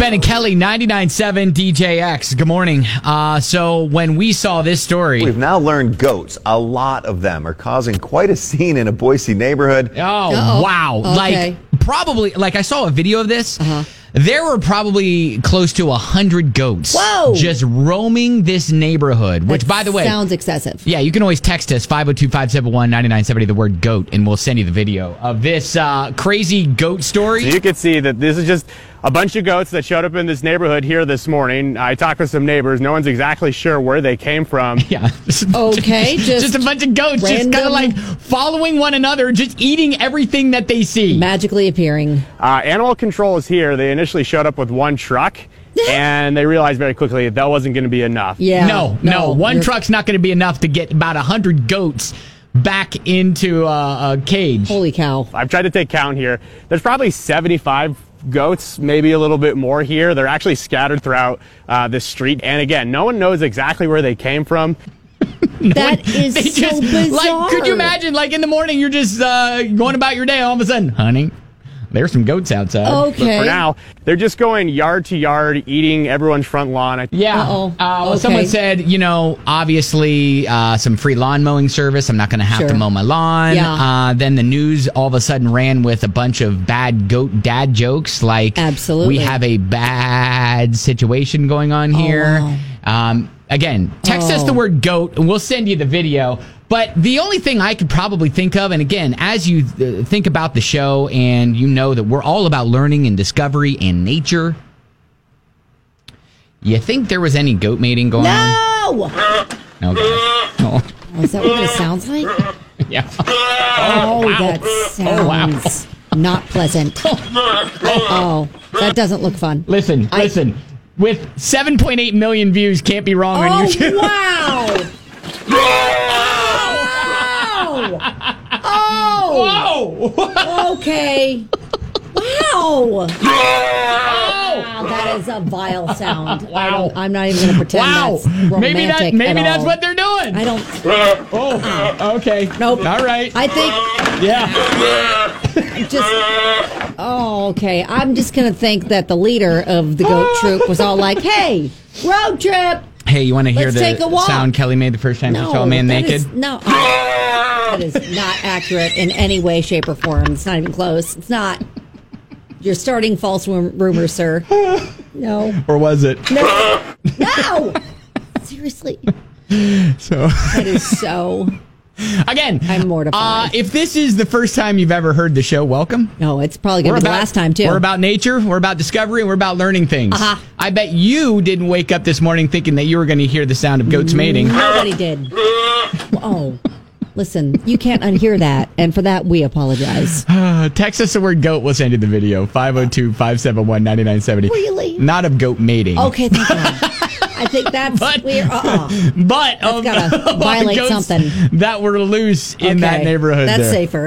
Ben and Kelly, 99.7 DJX. Good morning. So when we saw this story... We've now learned goats, a lot of them, are causing quite a scene in a Boise neighborhood. Wow. Okay. I saw a video of this. There were probably close to 100 goats just roaming this neighborhood, which, by the way... sounds excessive. Yeah, you can always text us, 502-571-9970, the word goat, and we'll send you the video of this crazy goat story. So you can see that this is just a bunch of goats that showed up in this neighborhood here this morning. I talked with some neighbors. No one's exactly sure where they came from. Yeah. Okay, just a bunch of goats just kind of like following one another, just eating everything that they see. Magically appearing. Animal control is here. They initially showed up with one truck, and they realized very quickly that wasn't going to be enough. Yeah. No. One truck's not going to be enough to get about 100 goats back into a cage. Holy cow. I've tried to take count here. There's probably 75 goats, maybe a little bit more here. They're actually scattered throughout this street. And again, no one knows exactly where they came from. That is so bizarre. Like, could you imagine, like, in the morning, you're just going about your day, all of a sudden, honey, there's some goats outside. Okay. But for now, they're just going yard to yard, eating everyone's front lawn. Yeah. Okay. Someone said, obviously some free lawn mowing service. I'm not going to have to mow my lawn. Yeah. Then the news all of a sudden ran with a bunch of bad goat dad jokes. Like, absolutely, we have a bad situation going on here. Wow. Again, text us the word goat, and we'll send you the video. But the only thing I could probably think of, and again, as you think about the show and you know that we're all about learning and discovery and nature, you think there was any goat mating going on? No! Okay. Oh. Is that what it sounds like? Yeah. That sounds not pleasant. That doesn't look fun. Listen. With 7.8 million views, can't be wrong on YouTube. Wow! Whoa! Okay. Wow. That is a vile sound. Wow. I'm not even going to pretend that's romantic. Maybe that's what they're doing. I don't. Okay. Nope. All right. I think. Yeah. Okay. I'm just going to think that the leader of the goat troop was all like, "Hey, road trip. Hey, you want to hear Let's take a the walk." sound Kelly made the first time she saw a man naked? That is not accurate in any way, shape, or form. It's not even close. It's not. You're starting false rumors, sir. No. Or was it? No. Seriously. So That is so. Again, I'm mortified. If this is the first time you've ever heard the show, welcome. No, it's probably going to be the last time, too. We're about nature, we're about discovery, and we're about learning things. I bet you didn't wake up this morning thinking that you were going to hear the sound of goats mating. Nobody did. Listen, you can't unhear that, and for that, we apologize. Text us the word goat, we'll send you the video. 502-571-9970. Really? Not of goat mating. Okay, thank God. I think that's weird. But that's got to violate something that were loose in that neighborhood that's there. safer.